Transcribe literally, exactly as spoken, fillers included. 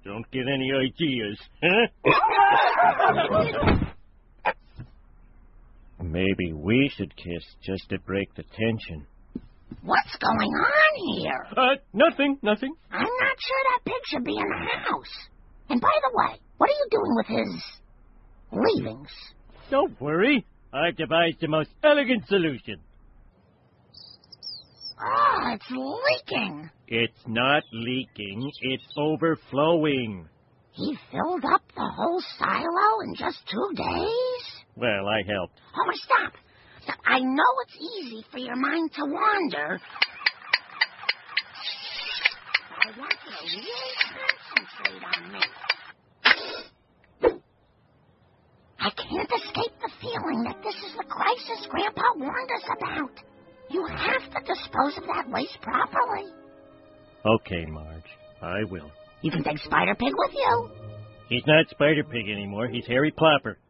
Don't get any ideas, huh? Maybe we should kiss just to break the tension. What's going on here? Uh, nothing, nothing. I'm not sure that pig should be in the house. And by the way, what are you doing with his leavings? Don't worry. I've devised the most elegant solution. Oh, it's leaking. It's not leaking. It's overflowing. He filled up the whole silo in just two days? Well, I helped. Oh, stop. Stop. I know it's easy for your mind to wander. I want you to really concentrate on me. I can't escape the feeling that this is the crisis Grandpa warned us about. You have to dispose of that waste properly. Okay, Marge. I will. You can take Spider Pig with you. He's not Spider Pig anymore. He's Harry Plopper.